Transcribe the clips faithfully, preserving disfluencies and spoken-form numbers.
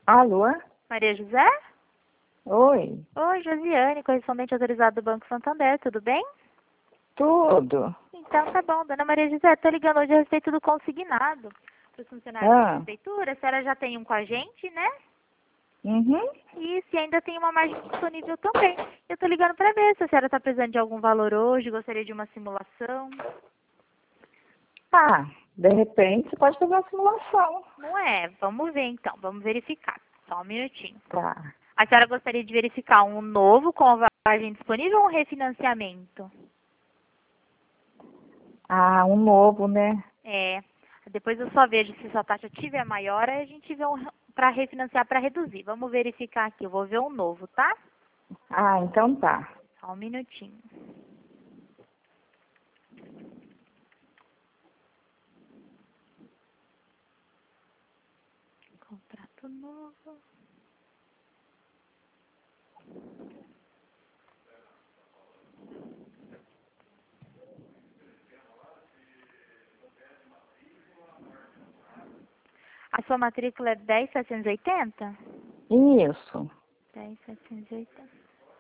Alô? Maria José? Oi, Oi, Josiane, correspondente autorizado do Banco Santander, tudo bem? tudo. Então tá bom, dona Maria José, estou ligando hoje a respeito do consignado para os funcionários da Ah, prefeitura. A senhora já tem um com a gente, né? uhum. E se ainda tem uma margem disponível também. Eu estou ligando para ver se a senhora está precisando de algum valor hoje, gostaria de uma simulação. Ah, de repente você pode fazer uma simulação. Não é? Vamos ver então, vamos verificar. Só um minutinho. Tá. A senhora gostaria de verificar um novo com a margem disponível ou um refinanciamento? Ah, um novo, né? É, depois eu só vejo se sua taxa tiver maior, aí a gente vê um para refinanciar para reduzir. Vamos verificar aqui, eu vou ver um novo, tá? Ah, então tá. Só um minutinho. Contrato novo. A sua matrícula é dez mil setecentos e oitenta? Isso. dez mil setecentos e oitenta.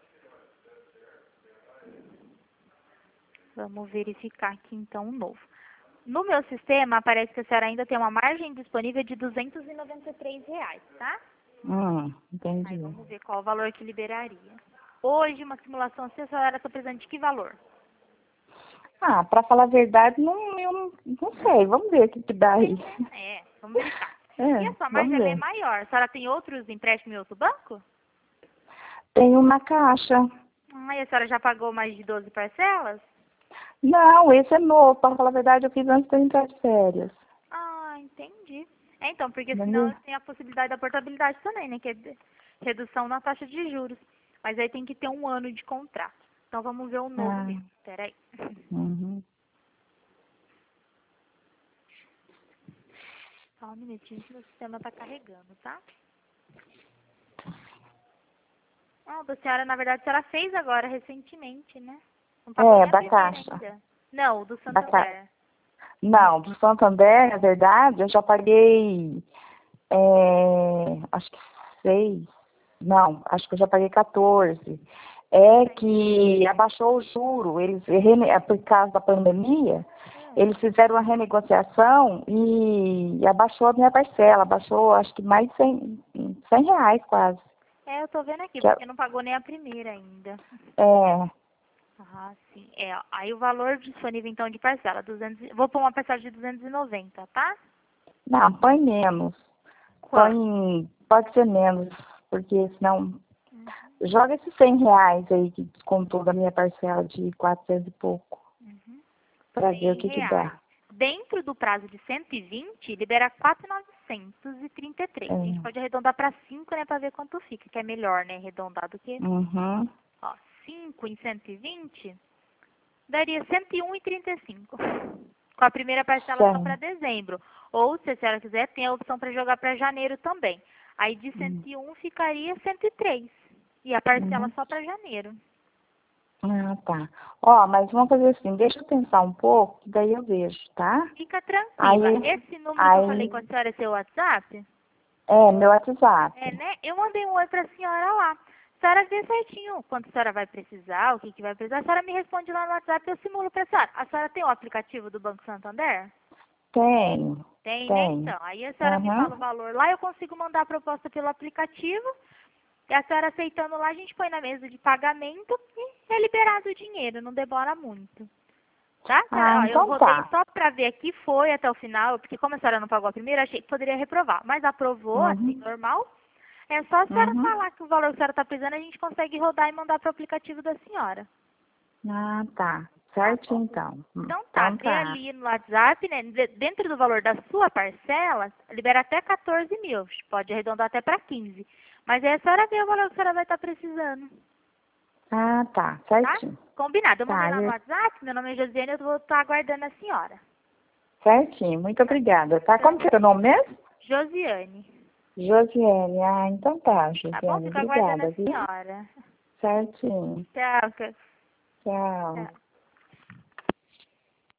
Vamos verificar aqui então um novo. No meu sistema aparece que a senhora ainda tem uma margem disponível de duzentos e noventa e três reais, tá? Hum, Aí entendi. vamos ver qual o valor que liberaria. Hoje, uma simulação, se a senhora está precisando de que valor? Ah, pra falar a verdade, não, eu não, não sei. Vamos ver o que que dá aí. É, vamos verificar. E É, a sua margem vamos ela é ver. maior. A senhora tem outros empréstimos em outro banco? Tem uma caixa. Ah, e a senhora já pagou mais de doze parcelas? Não, esse é novo. Pra falar a verdade, eu fiz antes de eu entrar de férias. Ah, entendi. É, então, porque senão Entendeu? tem a possibilidade da portabilidade também, né? Que é de- redução na taxa de juros. Mas aí tem que ter um ano de contrato. Então vamos ver o novo Ah, mesmo. Peraí. uhum. Só um minutinho que o sistema está carregando, tá? Ah, da senhora, na verdade, a senhora fez agora, recentemente, né? Não pagou É, nem a da primeira caixa. ainda. Não, o do Da caixa. Santander. Não, do Santander, na verdade, eu já paguei, é, acho que seis, não, acho que eu já paguei quatorze. É que abaixou o juro, eles, rene- é por causa da pandemia, Hum. eles fizeram uma renegociação e abaixou a minha parcela, abaixou acho que mais de cem, cem reais quase. É, eu tô vendo aqui, Que é, porque não pagou nem a primeira ainda. é, Ah, sim. É, ó, aí o valor disponível, então, de parcela, duzentos, e- vou pôr uma parcela de duzentos e noventa, tá? não, põe menos, Quanto? põe, pode ser menos, porque senão Uhum, joga esses cem reais aí que descontou da minha parcela de quatrocentos e pouco, uhum. para ver o cem que que reais. dá. Dentro do prazo de cento e vinte, libera quatro mil novecentos e trinta e três. A gente É. pode arredondar para cinco, né, para ver quanto fica, que é melhor, né, arredondar do que... Uhum. Ó, cinco em cento e vinte daria cento e um e trinta e cinco. Com a primeira parcela só para Certo. dezembro. Ou, se a senhora quiser, tem a opção para jogar para janeiro também. Aí de cento Uhum. e um ficaria cento e três. E a parcela Uhum. só para janeiro. Ah, tá. Ó, mas vamos fazer assim, deixa eu pensar um pouco, que daí eu vejo, tá? Fica tranquila. Aí, Esse número que eu falei com a aí, senhora é seu WhatsApp? é, meu WhatsApp. É, né? Eu mandei um oi para a senhora lá. A senhora vê certinho quanto a senhora vai precisar, o que, que vai precisar. A senhora me responde lá no WhatsApp e eu simulo para a senhora. A senhora tem o aplicativo do Banco Santander? Tenho, Tem, né? tenho. Então, aí a senhora me fala o Uhum. valor lá, eu consigo mandar a proposta pelo aplicativo. E a senhora aceitando lá, a gente põe na mesa de pagamento e é liberado o dinheiro, não demora muito. Tá? Ah, Senhora? Ó, eu então rodei tá. só pra ver aqui, foi até o final, porque como a senhora não pagou a primeira, achei que poderia reprovar. Mas aprovou, assim, Uhum. normal. É só a senhora Uhum. falar que o valor que a senhora está precisando, a gente consegue rodar e mandar pro aplicativo da senhora. Ah, tá. Tá Certo, bom? então. Hum, Então tá, Então vê tá. ali no WhatsApp, né? de- Dentro do valor da sua parcela, libera até quatorze mil. Pode arredondar até para quinze. Mas aí a senhora vê o valor que a senhora vai estar precisando. Ah, tá. Tá? Certinho. Combinado. Eu mandei Tá, lá no eu- WhatsApp, meu nome é Josiane, eu vou estar aguardando a senhora. certinho. Muito Tá? obrigada, tá? Pra Como que é o seu você. nome mesmo? Josiane. Josiane. Ah, então tá, Tá bom? Josiane. Fico aguardando a Obrigada, viu? senhora. Certinho. Tchau. ca- Tchau. Tchau.